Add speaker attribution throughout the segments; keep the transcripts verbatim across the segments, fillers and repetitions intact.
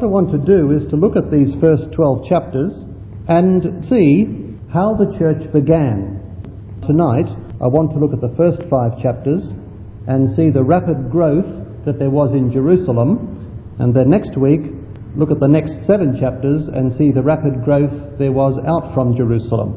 Speaker 1: I want to do is to look at these first twelve chapters and see how the church began. Tonight, I want to look at the first five chapters and see the rapid growth that there was in Jerusalem, and then next week, look at the next seven chapters and see the rapid growth there was out from Jerusalem.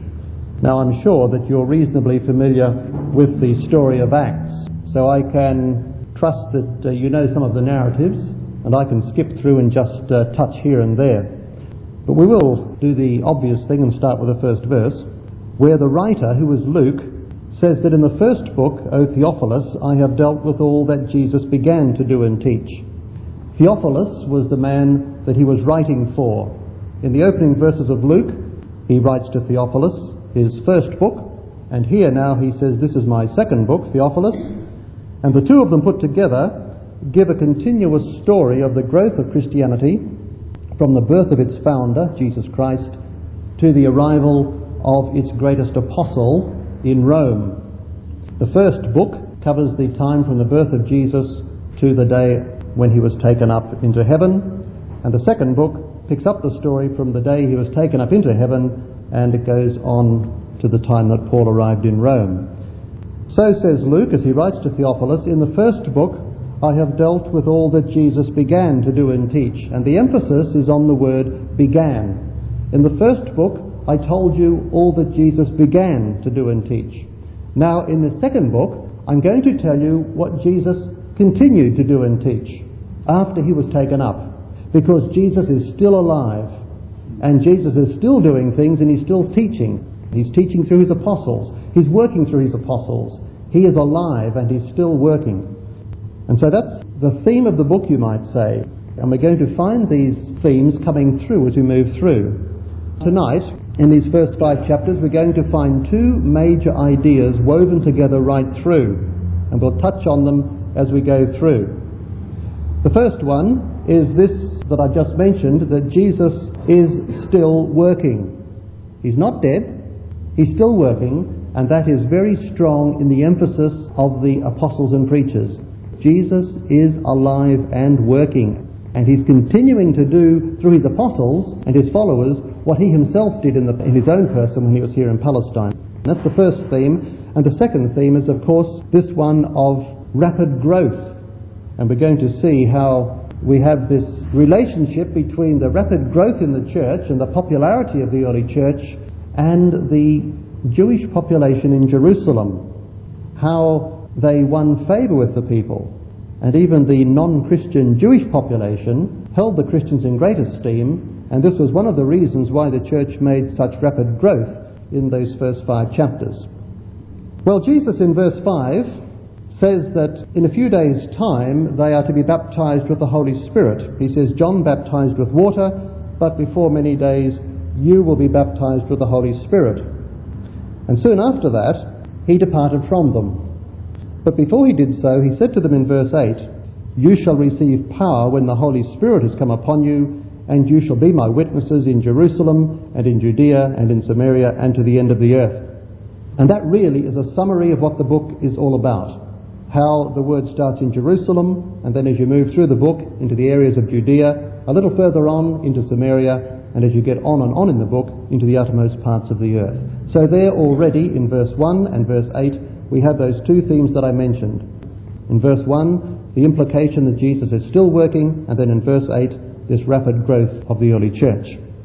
Speaker 1: Now, I'm sure that you're reasonably familiar with the story of Acts, so I can trust that uh, you know some of the narratives, and I can skip through and just uh, touch here and there. But we will do the obvious thing and start with the first verse, where the writer, who is Luke, says that in the first book, O Theophilus, I have dealt with all that Jesus began to do and teach. Theophilus was the man that he was writing for. In the opening verses of Luke, he writes to Theophilus, his first book, and here now he says, this is my second book, Theophilus, and the two of them put together give a continuous story of the growth of Christianity from the birth of its founder, Jesus Christ, to the arrival of its greatest apostle in Rome. The first book covers the time from the birth of Jesus to the day when he was taken up into heaven, and the second book picks up the story from the day he was taken up into heaven, and it goes on to the time that Paul arrived in Rome. So says Luke as he writes to Theophilus, in the first book I have dealt with all that Jesus began to do and teach, and the emphasis is on the word began. In the first book I told you all that Jesus began to do and teach. Now in the second book I'm going to tell you what Jesus continued to do and teach after he was taken up, because Jesus is still alive and Jesus is still doing things and he's still teaching. He's teaching through his apostles. He's working through his apostles. He is alive and he's still working. And so that's the theme of the book, you might say. And we're going to find these themes coming through as we move through. Tonight, in these first five chapters, we're going to find two major ideas woven together right through. And we'll touch on them as we go through. The first one is this that I've just mentioned, that Jesus is still working. He's not dead. He's still working, and that is very strong in the emphasis of the apostles and preachers. Jesus is alive and working, and he's continuing to do through his apostles and his followers what he himself did in, the, in his own person when he was here in Palestine. And that's the first theme. And the second theme is, of course, this one of rapid growth. And we're going to see how we have this relationship between the rapid growth in the church and the popularity of the early church and the Jewish population in Jerusalem, how they won favour with the people, and even the non-Christian Jewish population held the Christians in great esteem, and this was one of the reasons why the church made such rapid growth in those first five chapters. Well, Jesus in verse five says that in a few days' time they are to be baptized with the Holy Spirit. He says, John baptized with water, but before many days you will be baptized with the Holy Spirit. And soon after that, he departed from them. But before he did so, he said to them in verse eight, you shall receive power when the Holy Spirit has come upon you, and you shall be my witnesses in Jerusalem and in Judea and in Samaria and to the end of the earth. And that really is a summary of what the book is all about. How the word starts in Jerusalem, and then as you move through the book into the areas of Judea, a little further on into Samaria, and as you get on and on in the book into the uttermost parts of the earth. So there already in verse one and verse eight we have those two themes that I mentioned. In verse one, the implication that Jesus is still working, and then in verse eight, this rapid growth of the early church.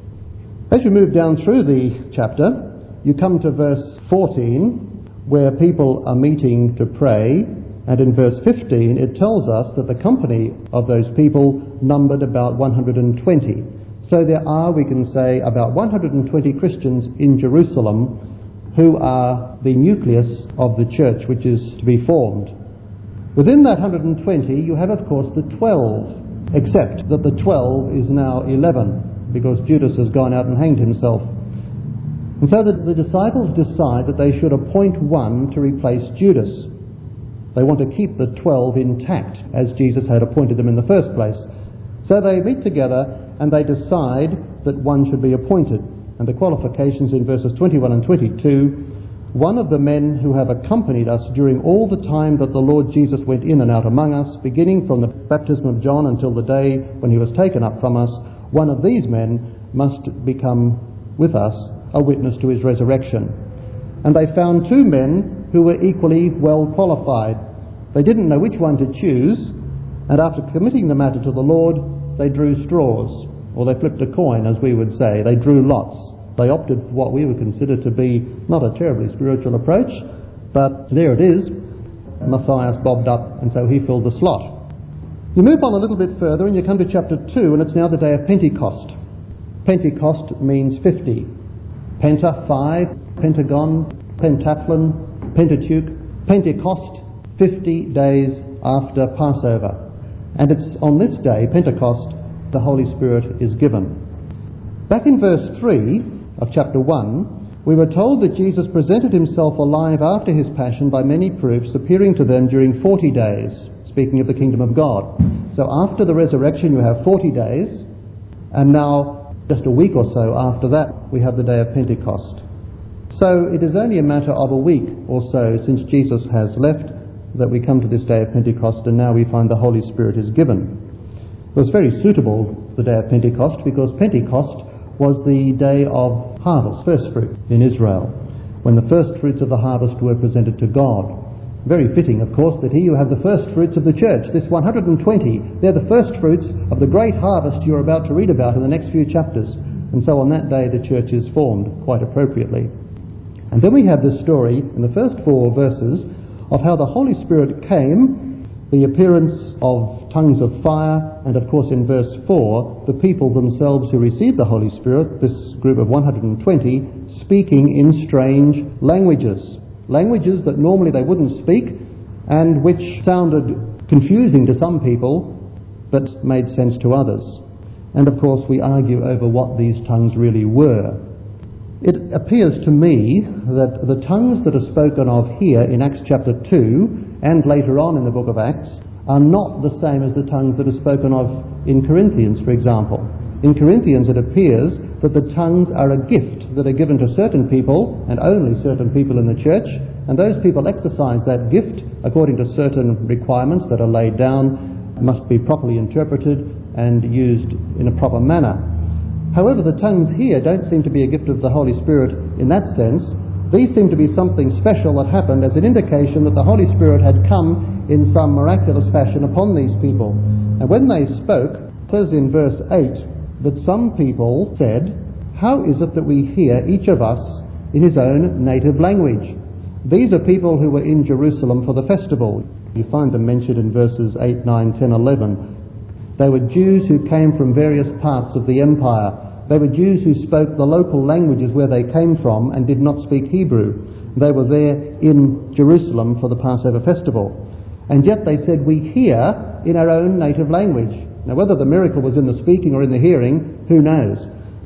Speaker 1: As you move down through the chapter, you come to verse fourteen, where people are meeting to pray, and in verse fifteen it tells us that the company of those people numbered about one hundred twenty. So there are, we can say, about one hundred twenty Christians in Jerusalem who are the nucleus of the church which is to be formed. Within that one hundred twenty you have, of course, the twelve, except that the twelve is now eleven, because Judas has gone out and hanged himself. And so the, the disciples decide that they should appoint one to replace Judas. They want to keep the twelve intact, as Jesus had appointed them in the first place. So they meet together and they decide that one should be appointed. And the qualifications in verses twenty-one and twenty-two one of the men who have accompanied us during all the time that the Lord Jesus went in and out among us, beginning from the baptism of John until the day when he was taken up from us, one of these men must become with us a witness to his resurrection. And they found two men who were equally well qualified. They didn't know which one to choose, and after committing the matter to the Lord, they drew straws, or they flipped a coin, as we would say. They drew lots. They opted for what we would consider to be not a terribly spiritual approach, but there it is. Matthias bobbed up, and so he filled the slot. You move on a little bit further and you come to chapter two, and it's now the day of Pentecost. Pentecost means fifty. Penta, five. Pentagon, pentathlon, Pentateuch, Pentecost, fifty days after Passover. And it's on this day, Pentecost, the Holy Spirit is given. Back in verse three of chapter one, we were told that Jesus presented himself alive after his passion by many proofs, appearing to them during forty days, speaking of the kingdom of God. So after the resurrection you have forty days, and now just a week or so after that we have the day of Pentecost. So it is only a matter of a week or so since Jesus has left that we come to this day of Pentecost, and now we find the Holy Spirit is given. It was very suitable, the day of Pentecost, because Pentecost was the day of harvest, first fruit in Israel, when the first fruits of the harvest were presented to God. Very fitting, of course, that here you have the first fruits of the church, this one hundred twenty. They're the first fruits of the great harvest you're about to read about in the next few chapters. And so on that day the church is formed, quite appropriately. And then we have this story in the first four verses of how the Holy Spirit came, the appearance of tongues of fire, and of course in verse four, the people themselves who received the Holy Spirit, this group of one hundred twenty, speaking in strange languages. Languages that normally they wouldn't speak, and which sounded confusing to some people, but made sense to others. And of course we argue over what these tongues really were. It appears to me that the tongues that are spoken of here in Acts chapter two, and later on in the book of Acts, are not the same as the tongues that are spoken of in Corinthians, for example. In Corinthians it appears that the tongues are a gift that are given to certain people, and only certain people in the church, and those people exercise that gift according to certain requirements that are laid down, must be properly interpreted and used in a proper manner. However, the tongues here don't seem to be a gift of the Holy Spirit in that sense. These seem to be something special that happened as an indication that the Holy Spirit had come in some miraculous fashion upon these people. And when they spoke, it says in verse eight that some people said, "How is it that we hear each of us in his own native language?" These are people who were in Jerusalem for the festival. You find them mentioned in verses eight, nine, ten, eleven. They were Jews who came from various parts of the empire. They were Jews who spoke the local languages where they came from and did not speak Hebrew. They were there in Jerusalem for the Passover festival. And yet they said, "We hear in our own native language." Now whether the miracle was in the speaking or in the hearing, who knows?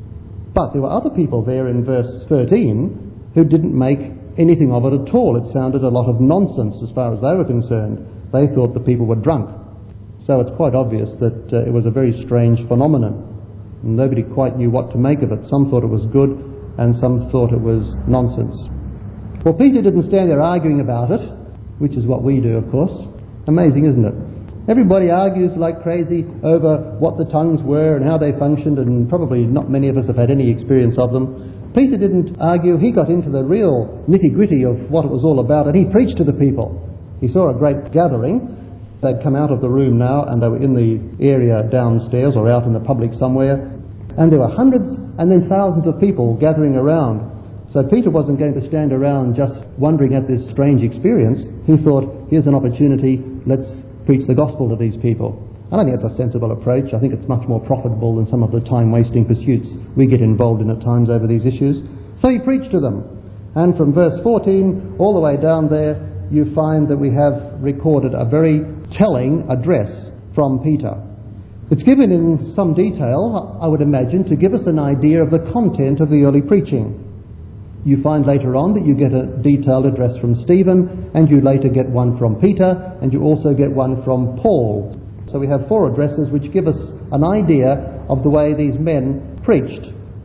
Speaker 1: But there were other people there in verse thirteen who didn't make anything of it at all. It sounded a lot of nonsense as far as they were concerned. They thought the people were drunk. So it's quite obvious that uh, it was a very strange phenomenon. Nobody quite knew what to make of it. Some thought it was good and some thought it was nonsense. Well, Peter didn't stand there arguing about it, which is what we do, of course. Amazing, isn't it? Everybody argues like crazy over what the tongues were and how they functioned, and probably not many of us have had any experience of them. Peter didn't argue. He got into the real nitty-gritty of what it was all about, and he preached to the people. He saw a great gathering. They'd come out of the room now, and they were in the area downstairs or out in the public somewhere, and there were hundreds and then thousands of people gathering around. So Peter wasn't going to stand around just wondering at this strange experience. He thought, here's an opportunity, let's preach the gospel to these people. I don't think that's a sensible approach. I think it's much more profitable than some of the time-wasting pursuits we get involved in at times over these issues. So he preached to them. And from verse fourteen all the way down there, you find that we have recorded a very telling address from Peter. It's given in some detail, I would imagine, to give us an idea of the content of the early preaching. You find later on that you get a detailed address from Stephen, and you later get one from Peter, and you also get one from Paul. So we have four addresses which give us an idea of the way these men preached.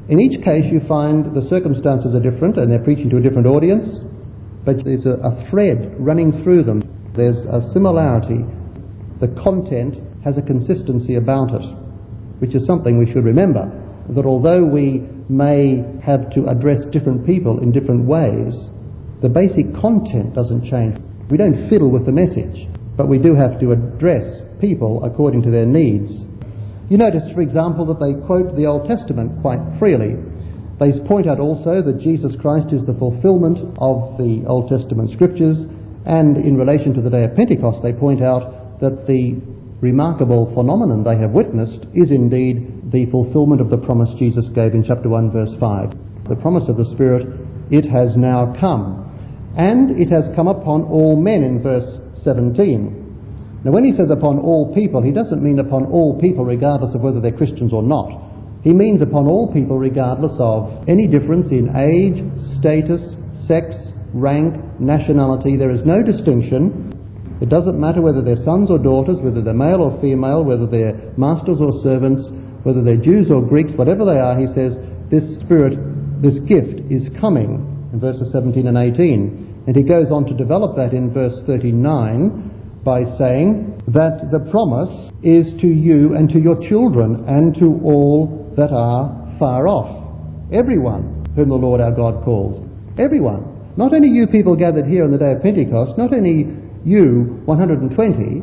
Speaker 1: In each case you find the circumstances are different and they're preaching to a different audience, but there's a, a thread running through them. There's a similarity. The content has a consistency about it, which is something we should remember, that although we may have to address different people in different ways, the basic content doesn't change. We don't fiddle with the message, but we do have to address people according to their needs. You notice, for example, that they quote the Old Testament quite freely. They point out also that Jesus Christ is the fulfillment of the Old Testament scriptures, and in relation to the day of Pentecost they point out that the remarkable phenomenon they have witnessed is indeed the fulfillment of the promise Jesus gave in chapter one verse five. The promise of the Spirit, it has now come. And it has come upon all men in verse seventeen. Now when he says upon all people, he doesn't mean upon all people regardless of whether they're Christians or not. He means upon all people regardless of any difference in age, status, sex, rank, nationality. There is no distinction. It doesn't matter whether they're sons or daughters, whether they're male or female, whether they're masters or servants, whether they're Jews or Greeks, whatever they are, he says this Spirit, this gift is coming in verses seventeen and eighteen. And he goes on to develop that in verse thirty-nine by saying that the promise is to you and to your children and to all that are far off. Everyone whom the Lord our God calls. Everyone. Not only you people gathered here on the day of Pentecost, not only you, one hundred twenty,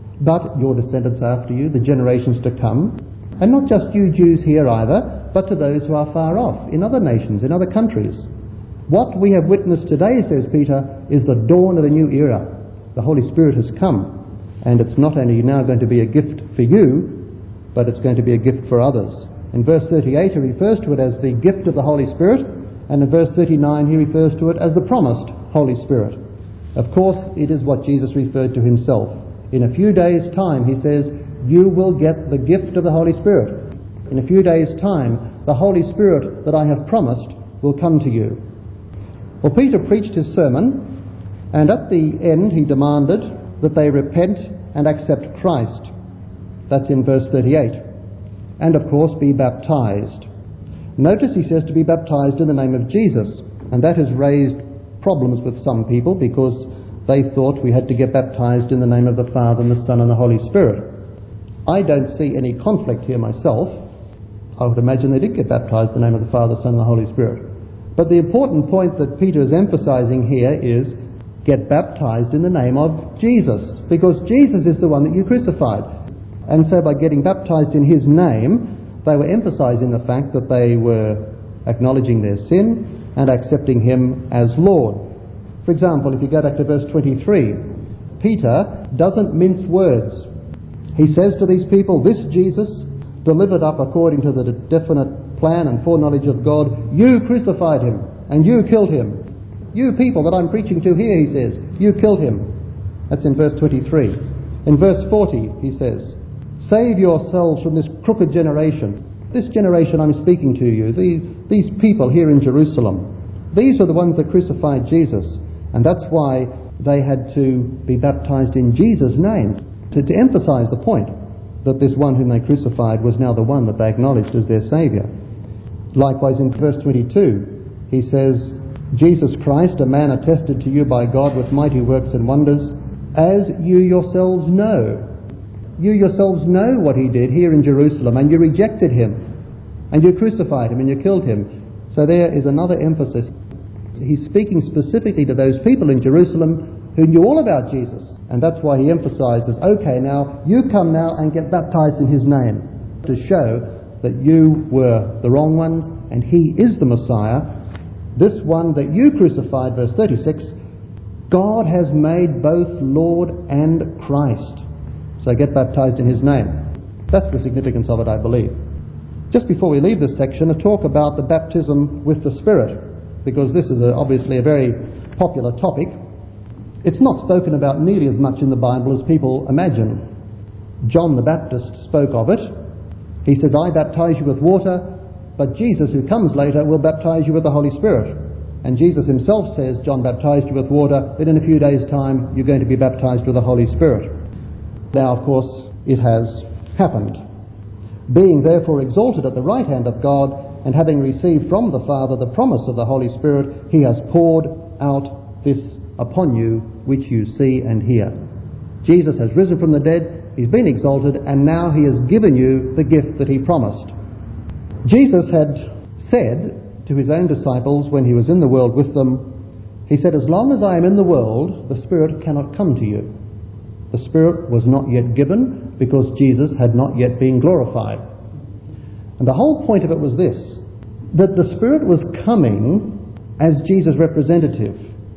Speaker 1: but your descendants after you, the generations to come, and not just you Jews here either, but to those who are far off, in other nations, in other countries. What we have witnessed today, says Peter, is the dawn of a new era. The Holy Spirit has come, and it's not only now going to be a gift for you, but it's going to be a gift for others. In verse thirty-eight he refers to it as the gift of the Holy Spirit, and in verse thirty-nine he refers to it as the promised Holy Spirit. Of course, it is what Jesus referred to himself. In a few days' time, he says, you will get the gift of the Holy Spirit. In a few days' time, the Holy Spirit that I have promised will come to you. Well, Peter preached his sermon, and at the end he demanded that they repent and accept Christ. That's in verse thirty-eight. And of course be baptized. Notice he says to be baptized in the name of Jesus, and that has raised problems with some people because they thought we had to get baptized in the name of the Father and the Son and the Holy Spirit. I don't see any conflict here myself. I would imagine they did get baptized in the name of the Father, Son and the Holy Spirit. But the important point that Peter is emphasizing here is get baptized in the name of Jesus, because Jesus is the one that you crucified. And so by getting baptized in his name, they were emphasizing the fact that they were acknowledging their sin and accepting him as Lord. For example, if you go back to verse twenty-three, Peter doesn't mince words. He says to these people, this Jesus, delivered up according to the definite plan and foreknowledge of God, you crucified him and you killed him. You people that I'm preaching to here, he says, you killed him. That's in verse twenty-three. In verse forty, he says, save yourselves from this crooked generation. This generation I'm speaking to you, these, these people here in Jerusalem, these are the ones that crucified Jesus. And that's why they had to be baptized in Jesus' name, to, to emphasize the point that this one whom they crucified was now the one that they acknowledged as their Saviour. Likewise in verse twenty-two, he says, Jesus Christ, a man attested to you by God with mighty works and wonders, as you yourselves know. You yourselves know what he did here in Jerusalem, and you rejected him, and you crucified him, and you killed him. So there is another emphasis. He's speaking specifically to those people in Jerusalem who knew all about Jesus, and that's why he emphasizes, okay, now you come now and get baptized in his name, to show that you were the wrong ones and he is the Messiah. This one that you crucified, verse thirty-six, God has made both Lord and Christ. So get baptized in his name. That's the significance of it, I believe. Just before we leave this section, a talk about the baptism with the Spirit, because this is a, obviously a very popular topic. It's not spoken about nearly as much in the Bible as people imagine. John the Baptist spoke of it. He says, I baptize you with water, but Jesus who comes later will baptize you with the Holy Spirit. And Jesus himself says, John baptized you with water, but in a few days' time you're going to be baptized with the Holy Spirit. Now, of course, it has happened. Being therefore exalted at the right hand of God, and having received from the Father the promise of the Holy Spirit, he has poured out this upon you, which you see and hear. Jesus has risen from the dead, he's been exalted, and now he has given you the gift that he promised. Jesus had said to his own disciples when he was in the world with them, he said, as long as I am in the world, the Spirit cannot come to you. The Spirit was not yet given because Jesus had not yet been glorified. And the whole point of it was this, that the Spirit was coming as Jesus' representative.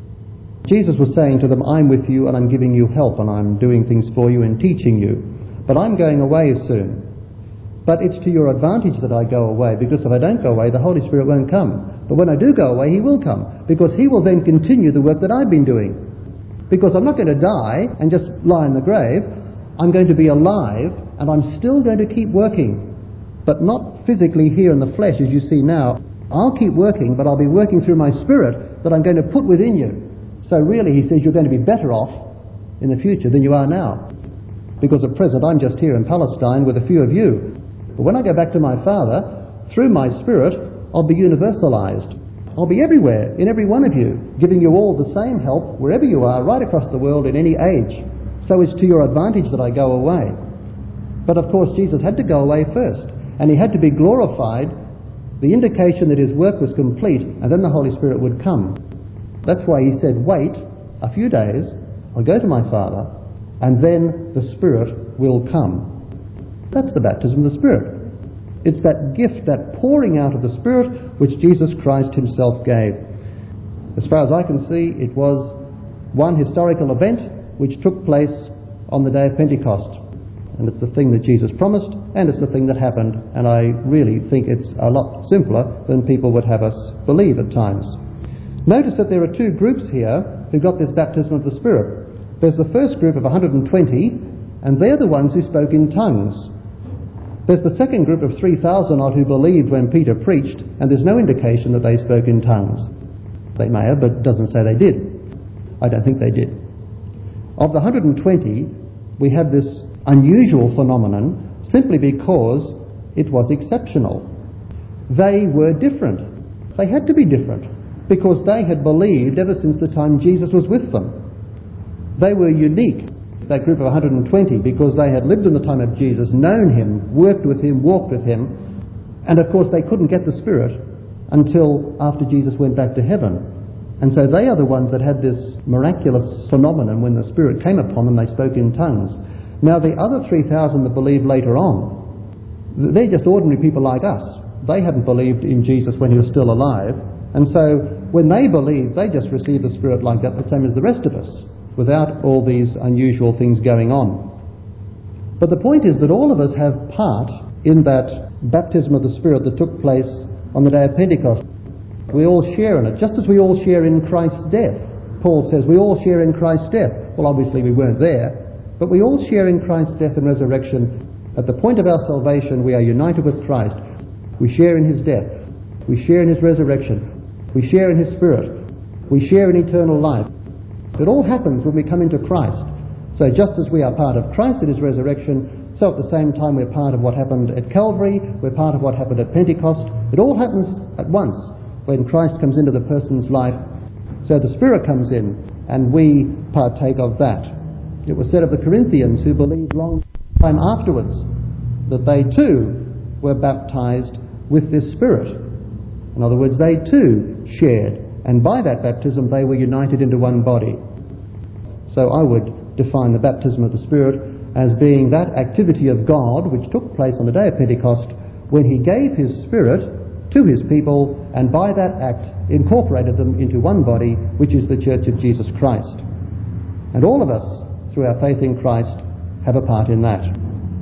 Speaker 1: Jesus was saying to them, I'm with you and I'm giving you help and I'm doing things for you and teaching you. But I'm going away soon. But it's to your advantage that I go away, because if I don't go away, the Holy Spirit won't come. But when I do go away, he will come, because he will then continue the work that I've been doing. Because I'm not going to die and just lie in the grave. I'm going to be alive and I'm still going to keep working. But not physically here in the flesh as you see now. I'll keep working, but I'll be working through my Spirit that I'm going to put within you. So really, he says, you're going to be better off in the future than you are now. Because at present, I'm just here in Palestine with a few of you. But when I go back to my Father, through my Spirit, I'll be universalized. I'll be everywhere, in every one of you, giving you all the same help wherever you are, right across the world, in any age. So it's to your advantage that I go away. But of course, Jesus had to go away first. And he had to be glorified, the indication that his work was complete, and then the Holy Spirit would come. That's why he said, wait a few days, I'll go to my Father, and then the Spirit will come. That's the baptism of the Spirit. It's that gift, that pouring out of the Spirit, which Jesus Christ himself gave. As far as I can see, it was one historical event which took place on the day of Pentecost. And it's the thing that Jesus promised, and it's the thing that happened, and I really think it's a lot simpler than people would have us believe at times. Notice that there are two groups here who got this baptism of the Spirit. There's the first group of one hundred twenty, and they're the ones who spoke in tongues. There's the second group of three thousand odd who believed when Peter preached, and there's no indication that they spoke in tongues. They may have, but it doesn't say they did. I don't think they did. Of the one hundred twenty, we have this unusual phenomenon simply because it was exceptional. They were different. They had to be different because they had believed ever since the time Jesus was with them. They were unique, that group of one hundred twenty, because they had lived in the time of Jesus, known him, worked with him, walked with him, and of course they couldn't get the Spirit until after Jesus went back to heaven. And so they are the ones that had this miraculous phenomenon when the Spirit came upon them, they spoke in tongues. Now the other three thousand that believed later on, they're just ordinary people like us. They hadn't believed in Jesus when he was still alive, and so when they believed, they just received the Spirit like that, the same as the rest of us, without all these unusual things going on. But the point is that all of us have part in that baptism of the Spirit that took place on the day of Pentecost. We all share in it, just as we all share in Christ's death. Paul says we all share in Christ's death. Well, obviously we weren't there, but we all share in Christ's death and resurrection. At the point of our salvation, we are united with Christ. We share in his death. We share in his resurrection. We share in his Spirit. We share in eternal life. It all happens when we come into Christ. So just as we are part of Christ at his resurrection, so at the same time we're part of what happened at Calvary, we're part of what happened at Pentecost. It all happens at once when Christ comes into the person's life. So the Spirit comes in and we partake of that. It was said of the Corinthians who believed long time afterwards that they too were baptized with this Spirit. In other words, they too shared, and by that baptism they were united into one body. So I would define the baptism of the Spirit as being that activity of God which took place on the day of Pentecost when he gave his Spirit to his people, and by that act incorporated them into one body, which is the Church of Jesus Christ. And all of us, through our faith in Christ, have a part in that.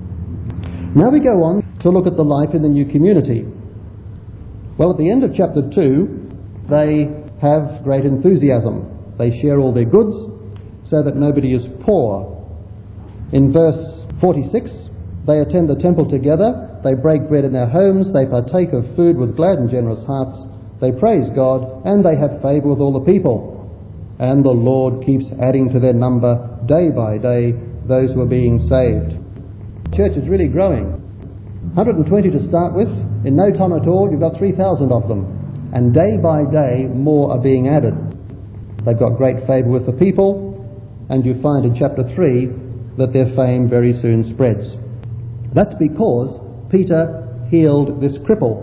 Speaker 1: Now we go on to look at the life in the new community. Well, at the end of chapter two, they have great enthusiasm. They share all their goods so that nobody is poor. In verse forty-six, they attend the temple together, they break bread in their homes, they partake of food with glad and generous hearts, they praise God, and they have favour with all the people. And the Lord keeps adding to their number day by day those who are being saved. The church is really growing. one hundred twenty to start with. In no time at all, you've got three thousand of them. And day by day, more are being added. They've got great favour with the people, and you find in chapter three that their fame very soon spreads. That's because Peter healed this cripple.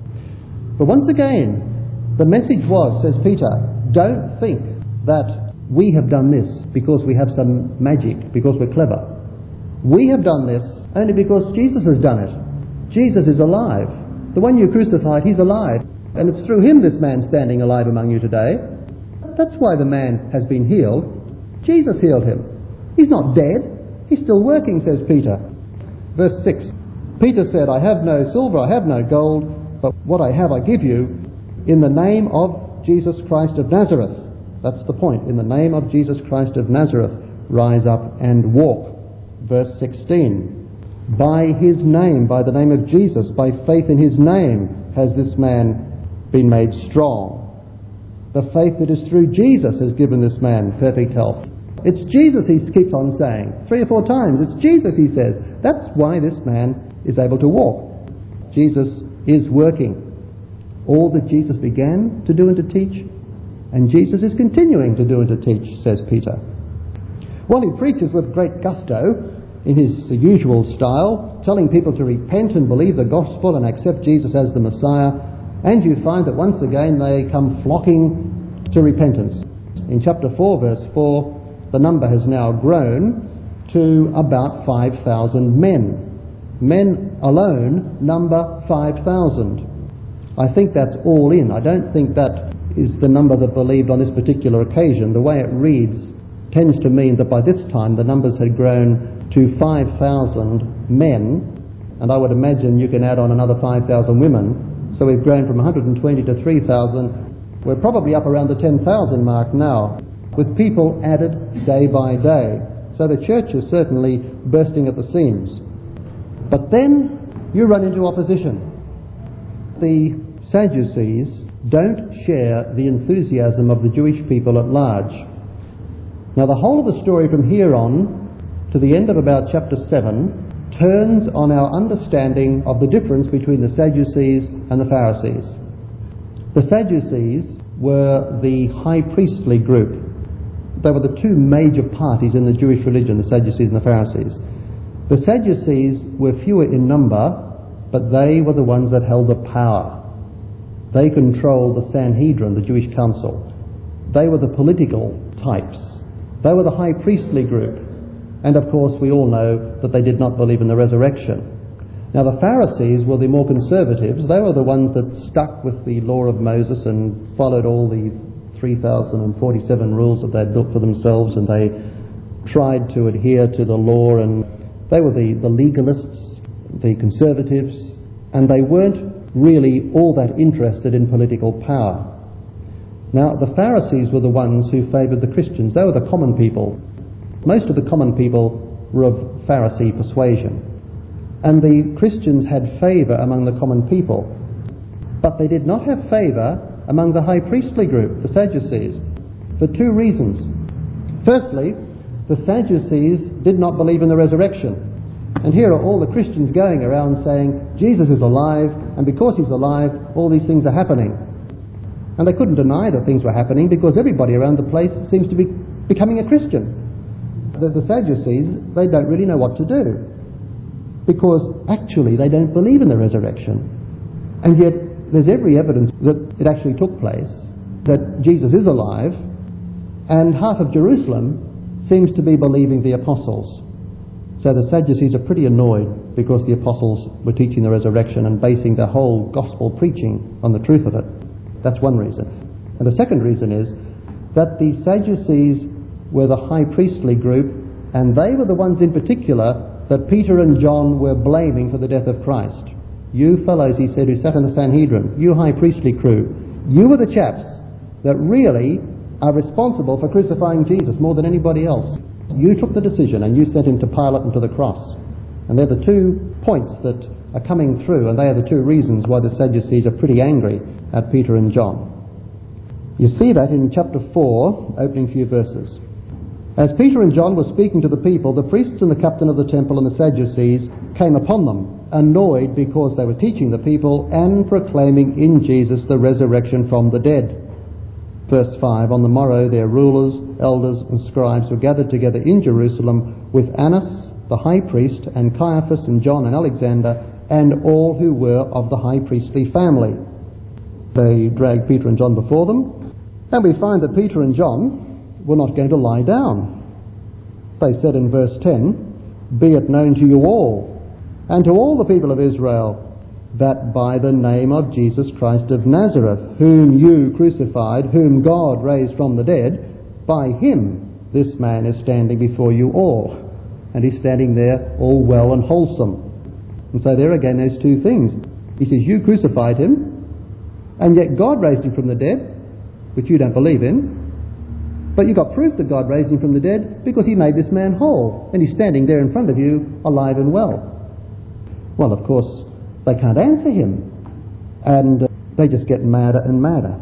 Speaker 1: But once again, the message was, says Peter, don't think that we have done this because we have some magic, because we're clever. We have done this only because Jesus has done it. Jesus is alive. The one you crucified, he's alive. And it's through him this man's standing alive among you today. That's why the man has been healed. Jesus healed him. He's not dead. He's still working, says Peter. Verse six. Peter said, I have no silver, I have no gold, but what I have I give you. In the name of Jesus Christ of Nazareth. That's the point. In the name of Jesus Christ of Nazareth, rise up and walk. Verse sixteen. By his name, by the name of Jesus, by faith in his name, has this man been made strong. The faith that is through Jesus has given this man perfect health. It's Jesus, he keeps on saying. Three or four times. It's Jesus, he says. That's why this man is able to walk. Jesus is working. All that Jesus began to do and to teach, and Jesus is continuing to do and to teach, says Peter. Well, he preaches with great gusto, in his usual style, telling people to repent and believe the gospel and accept Jesus as the Messiah, and you find that once again they come flocking to repentance. In chapter four, verse four, the number has now grown to about five thousand men. Men alone number five thousand. I think that's all in. I don't think that is the number that believed on this particular occasion. The way it reads tends to mean that by this time the numbers had grown to five thousand men, and I would imagine you can add on another five thousand women. So we've grown from one hundred twenty to three thousand. We're probably up around the ten thousand mark now, with people added day by day. So the church is certainly bursting at the seams. But then you run into opposition. The Sadducees don't share the enthusiasm of the Jewish people at large. Now the whole of the story from here on to the end of about chapter seven turns on our understanding of the difference between the Sadducees and the Pharisees. The Sadducees were the high priestly group. They were the two major parties in the Jewish religion, the Sadducees and the Pharisees. The Sadducees were fewer in number, but they were the ones that held the power. They controlled the Sanhedrin, the Jewish council. They were the political types. They were the high priestly group. And of course we all know that they did not believe in the resurrection. Now the Pharisees were the more conservatives. They were the ones that stuck with the law of Moses and followed all the three thousand forty-seven rules that they'd built for themselves, and they tried to adhere to the law, and they were the, the legalists, the conservatives, and they weren't really all that interested in political power. Now the Pharisees were the ones who favoured the Christians. They were the common people. Most of the common people were of Pharisee persuasion, and the Christians had favour among the common people, but they did not have favour among the high priestly group, the Sadducees, for two reasons. Firstly, the Sadducees did not believe in the resurrection, and here are all the Christians going around saying Jesus is alive, and because he's alive all these things are happening. And they couldn't deny that things were happening because everybody around the place seems to be becoming a Christian. The, the Sadducees, they don't really know what to do, because actually they don't believe in the resurrection. And yet there's every evidence that it actually took place, that Jesus is alive, and half of Jerusalem seems to be believing the apostles. So the Sadducees are pretty annoyed because the apostles were teaching the resurrection and basing their whole gospel preaching on the truth of it. That's one reason. And the second reason is that the Sadducees were the high priestly group, and they were the ones in particular that Peter and John were blaming for the death of Christ. You fellows, he said, who sat in the Sanhedrin, you high priestly crew, you were the chaps that really are responsible for crucifying Jesus more than anybody else. You took the decision and you sent him to Pilate and to the cross. And they're the two points that are coming through, and they are the two reasons why the Sadducees are pretty angry at Peter and John. You see that in chapter four, opening few verses. As Peter and John were speaking to the people, the priests and the captain of the temple and the Sadducees came upon them. annoyed because they were teaching the people and proclaiming in Jesus the resurrection from the dead. Verse five, on the morrow their rulers, elders and scribes were gathered together in Jerusalem with Annas the high priest and Caiaphas and John and Alexander and all who were of the high priestly family. They dragged Peter and John before them, and we find that Peter and John were not going to lie down. They said in verse ten, "Be it known to you all, and to all the people of Israel, that by the name of Jesus Christ of Nazareth, whom you crucified, whom God raised from the dead, by him this man is standing before you all." And he's standing there all well and wholesome. And so there again, those two things. He says, you crucified him, and yet God raised him from the dead, which you don't believe in. But you got proof that God raised him from the dead because he made this man whole, and he's standing there in front of you, alive and well. Well, of course, they can't answer him, and uh, they just get madder and madder.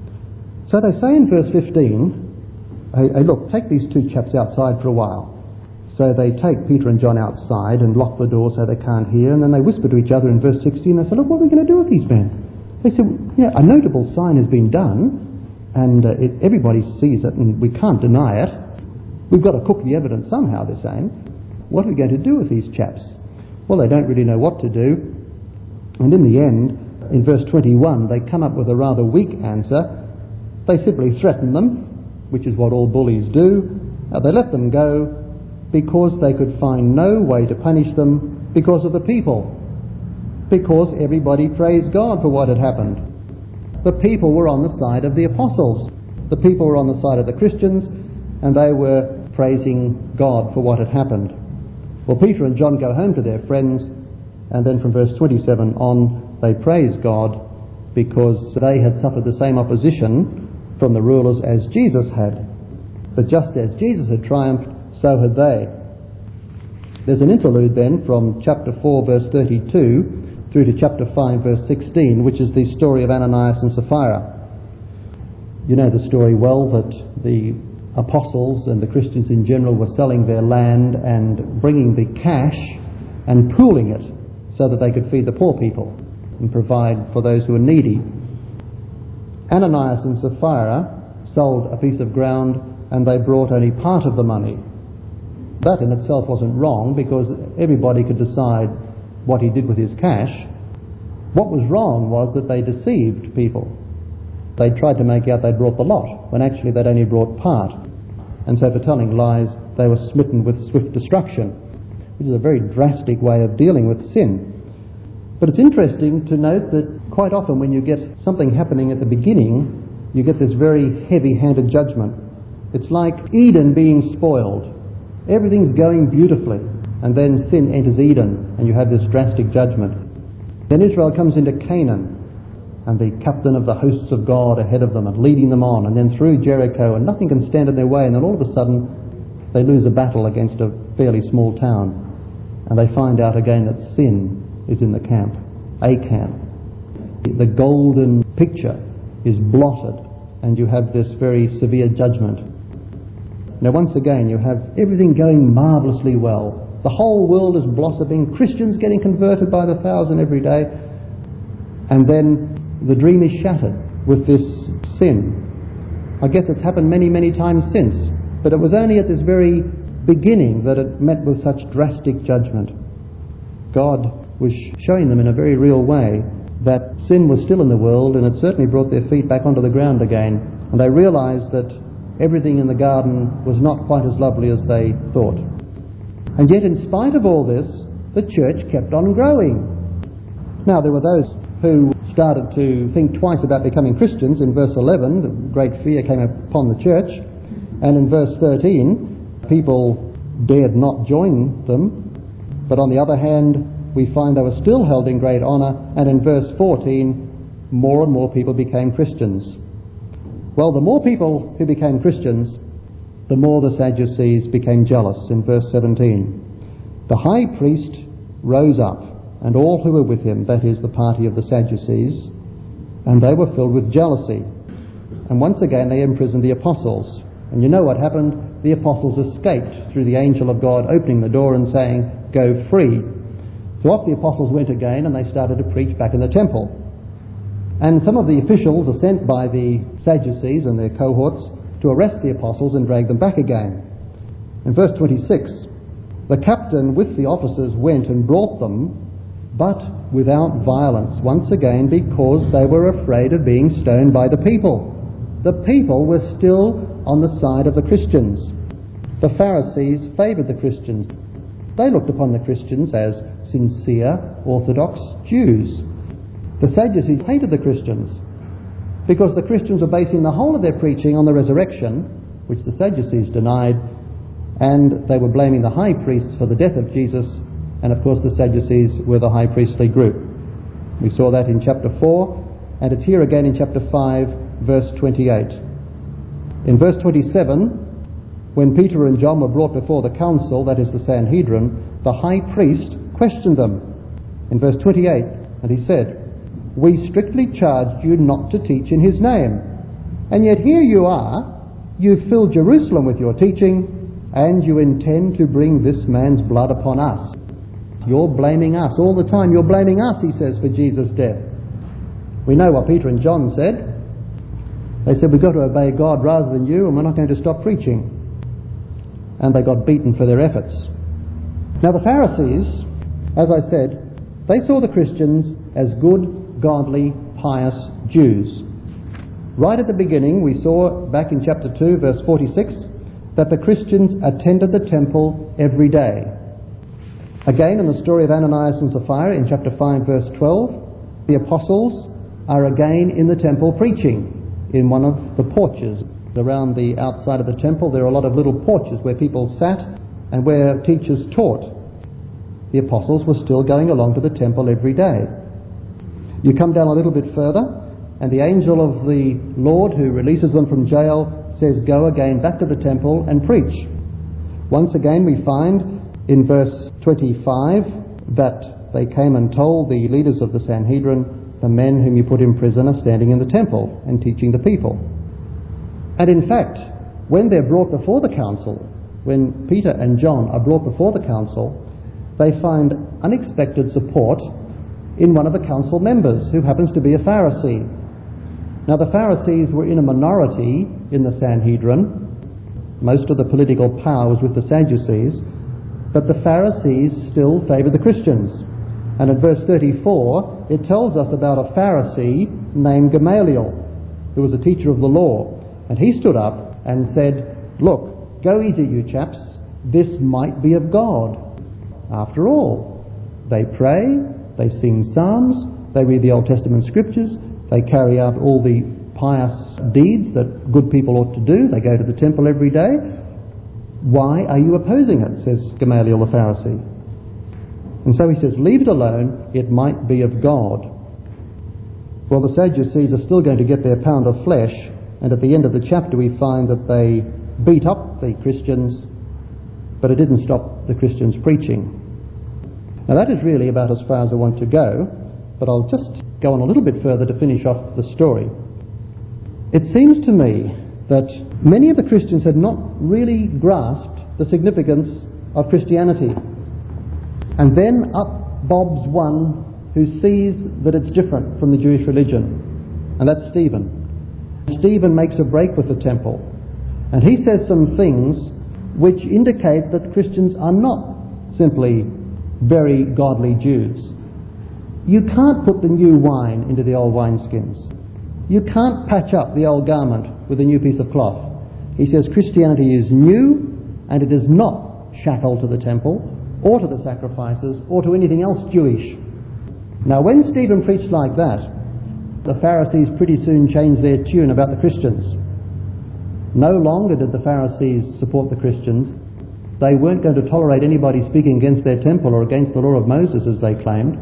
Speaker 1: So they say in verse fifteen, hey, hey, look, take these two chaps outside for a while. So they take Peter and John outside and lock the door so they can't hear, and then they whisper to each other in verse sixteen. They say, look, what are we going to do with these men? They said, yeah, a notable sign has been done, and uh, it, everybody sees it, and we can't deny it. We've got to cook the evidence somehow, they're saying. What are we going to do with these chaps? Well, they don't really know what to do. And in the end, in verse twenty-one, they come up with a rather weak answer. They simply threaten them, which is what all bullies do. Uh, they let them go because they could find no way to punish them because of the people. Because everybody praised God for what had happened. The people were on the side of the apostles. The people were on the side of the Christians, and they were praising God for what had happened. Well, Peter and John go home to their friends, and then from verse twenty-seven on, they praise God because they had suffered the same opposition from the rulers as Jesus had. But just as Jesus had triumphed, so had they. There's an interlude then from chapter four verse thirty-two through to chapter five verse sixteen, which is the story of Ananias and Sapphira. You know the story well, that the apostles and the Christians in general were selling their land and bringing the cash and pooling it so that they could feed the poor people and provide for those who were needy. Ananias and Sapphira sold a piece of ground, and they brought only part of the money. That in itself wasn't wrong, because everybody could decide what he did with his cash. What was wrong was that they deceived people. They tried to make out they'd brought the lot, when actually they'd only brought part. And so for telling lies, they were smitten with swift destruction, which is a very drastic way of dealing with sin. But it's interesting to note that quite often when you get something happening at the beginning, you get this very heavy-handed judgment. It's like Eden being spoiled. Everything's going beautifully, and then sin enters Eden, and you have this drastic judgment. Then Israel comes into Canaan, and the captain of the hosts of God ahead of them and leading them on, and then through Jericho, and nothing can stand in their way, and then all of a sudden they lose a battle against a fairly small town, and they find out again that sin is in the camp, a camp. The golden picture is blotted, and you have this very severe judgment. Now once again you have everything going marvellously well. The whole world is blossoming, Christians getting converted by the thousand every day, and then the dream is shattered with this sin. I guess it's happened many, many times since, but it was only at this very beginning that it met with such drastic judgment. God was showing them in a very real way that sin was still in the world, and it certainly brought their feet back onto the ground again, and they realised that everything in the garden was not quite as lovely as they thought. And yet in spite of all this, the church kept on growing. Now there were those who started to think twice about becoming Christians. In verse eleven, the great fear came upon the church, and in verse thirteen, people dared not join them, but on the other hand, we find they were still held in great honour, and in verse fourteen, more and more people became Christians. Well, the more people who became Christians, the more the Sadducees became jealous. In verse seventeen, the high priest rose up, and all who were with him, that is, the party of the Sadducees, and they were filled with jealousy. And once again they imprisoned the apostles. And you know what happened? The apostles escaped through the angel of God opening the door and saying, "Go free." So off the apostles went again, and they started to preach back in the temple. And some of the officials are sent by the Sadducees and their cohorts to arrest the apostles and drag them back again. In verse twenty-six, the captain with the officers went and brought them, but without violence, once again because they were afraid of being stoned by the people. The people were still on the side of the Christians. The Pharisees favoured the Christians. They looked upon the Christians as sincere, orthodox Jews. The Sadducees hated the Christians because the Christians were basing the whole of their preaching on the resurrection, which the Sadducees denied, and they were blaming the high priests for the death of Jesus, and of course the Sadducees were the high priestly group. We saw that in chapter four, and it's here again in chapter five, verse twenty-eight. In verse twenty-seven, when Peter and John were brought before the council, that is the Sanhedrin, the high priest questioned them. In verse twenty-eight, and he said, "We strictly charged you not to teach in his name, and yet here you are, you've filled Jerusalem with your teaching, and you intend to bring this man's blood upon us." You're blaming us all the time. You're blaming us, he says, for Jesus' death. We know what Peter and John said. They said, we've got to obey God rather than you, and we're not going to stop preaching. And they got beaten for their efforts. Now the Pharisees, as I said, they saw the Christians as good, godly, pious Jews. Right at the beginning, we saw back in chapter two, verse forty-six, that the Christians attended the temple every day. Again, in the story of Ananias and Sapphira in chapter five, verse twelve, the apostles are again in the temple preaching in one of the porches. Around the outside of the temple there are a lot of little porches where people sat and where teachers taught. The apostles were still going along to the temple every day. You come down a little bit further, and the angel of the Lord who releases them from jail says, "Go again back to the temple and preach." Once again we find in verse twenty-five that they came and told the leaders of the Sanhedrin, "The men whom you put in prison are standing in the temple and teaching the people." And in fact, when they're brought before the council, when Peter and John are brought before the council, they find unexpected support in one of the council members, who happens to be a Pharisee. Now the Pharisees were in a minority in the Sanhedrin. Most of the political power was with the Sadducees, but the Pharisees still favoured the Christians. And in verse thirty-four, it tells us about a Pharisee named Gamaliel, who was a teacher of the law. And he stood up and said, "Look, go easy, you chaps. This might be of God. After all, they pray, they sing psalms, they read the Old Testament scriptures, they carry out all the pious deeds that good people ought to do. They go to the temple every day. Why are you opposing it?" says Gamaliel the Pharisee. And so he says, "Leave it alone, it might be of God." Well, the Sadducees are still going to get their pound of flesh, and at the end of the chapter we find that they beat up the Christians, but it didn't stop the Christians preaching. Now that is really about as far as I want to go, but I'll just go on a little bit further to finish off the story. It seems to me that many of the Christians had not really grasped the significance of Christianity. And then up bobs one who sees that it's different from the Jewish religion, and that's Stephen. Stephen makes a break with the temple, and he says some things which indicate that Christians are not simply very godly Jews. You can't put the new wine into the old wineskins. You can't patch up the old garment with a new piece of cloth. He says Christianity is new, and it is not shackled to the temple or to the sacrifices or to anything else Jewish. Now when Stephen preached like that, the Pharisees pretty soon changed their tune about the Christians. No longer did the Pharisees support the Christians. They weren't going to tolerate anybody speaking against their temple or against the law of Moses, as they claimed.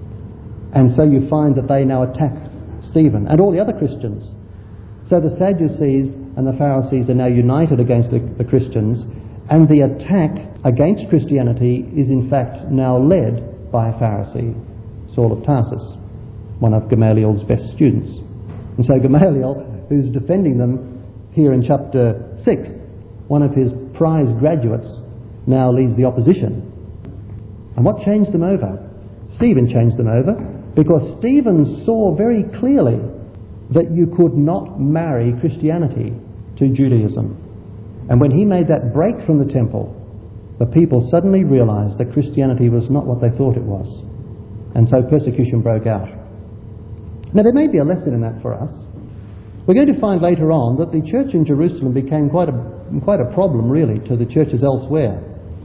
Speaker 1: And so you find that they now attacked Stephen and all the other Christians. So the Sadducees and the Pharisees are now united against the, the Christians, and the attack against Christianity is in fact now led by a Pharisee, Saul of Tarsus, one of Gamaliel's best students. And so Gamaliel, who's defending them here in chapter six, one of his prize graduates, now leads the opposition. And what changed them over? Stephen changed them over, because Stephen saw very clearly that you could not marry Christianity to Judaism. And when he made that break from the temple, the people suddenly realized that Christianity was not what they thought it was. And so persecution broke out. Now there may be a lesson in that for us. We're going to find later on that the church in Jerusalem became quite a, quite a problem really to the churches elsewhere.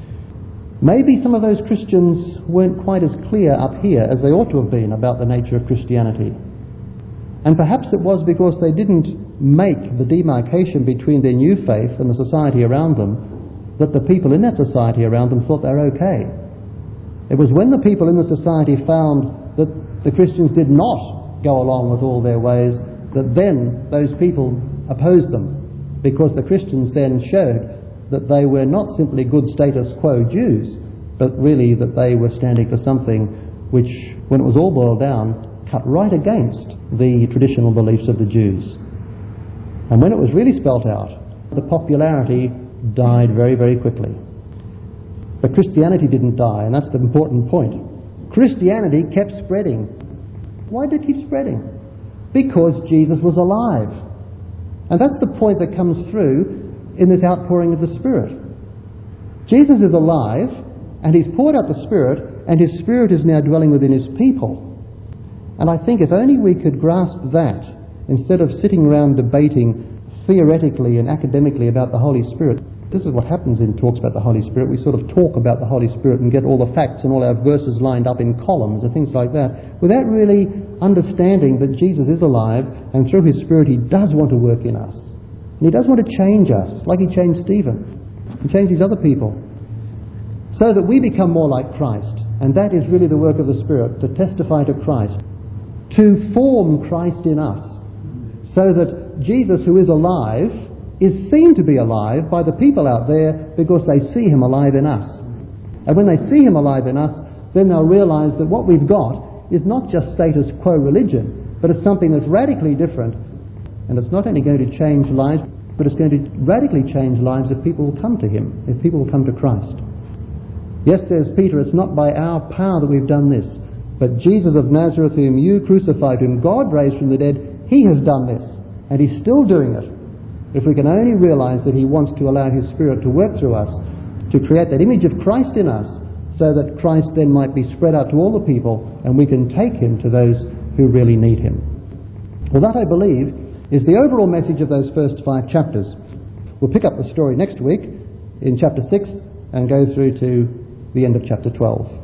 Speaker 1: Maybe some of those Christians weren't quite as clear up here as they ought to have been about the nature of Christianity. And perhaps it was because they didn't make the demarcation between their new faith and the society around them that the people in that society around them thought they were okay. It was when the people in the society found that the Christians did not go along with all their ways that then those people opposed them, because the Christians then showed that they were not simply good status quo Jews, but really that they were standing for something which, when it was all boiled down, cut right against the traditional beliefs of the Jews. And when it was really spelt out, the popularity died very, very quickly. But Christianity didn't die, and that's the important point. Christianity kept spreading. Why did it keep spreading? Because Jesus was alive. And that's the point that comes through in this outpouring of the Spirit. Jesus is alive, and he's poured out the Spirit, and his Spirit is now dwelling within his people. And I think if only we could grasp that, instead of sitting around debating theoretically and academically about the Holy Spirit. This is what happens in talks about the Holy Spirit. We sort of talk about the Holy Spirit and get all the facts and all our verses lined up in columns and things like that, without really understanding that Jesus is alive, and through his Spirit he does want to work in us. And he does want to change us, like he changed Stephen and changed these other people, so that we become more like Christ. And that is really the work of the Spirit, to testify to Christ, to form Christ in us, so that Jesus, who is alive, is seen to be alive by the people out there because they see him alive in us. And when they see him alive in us, then they'll realise that what we've got is not just status quo religion, but it's something that's radically different. And it's not only going to change lives, but it's going to radically change lives if people will come to him, if people will come to Christ. Yes, says Peter, it's not by our power that we've done this, but Jesus of Nazareth, whom you crucified, whom God raised from the dead, he has done this, and he's still doing it. If we can only realise that he wants to allow his Spirit to work through us, to create that image of Christ in us, so that Christ then might be spread out to all the people, and we can take him to those who really need him. Well, that, I believe, is the overall message of those first five chapters. We'll pick up the story next week in chapter six and go through to the end of chapter twelve.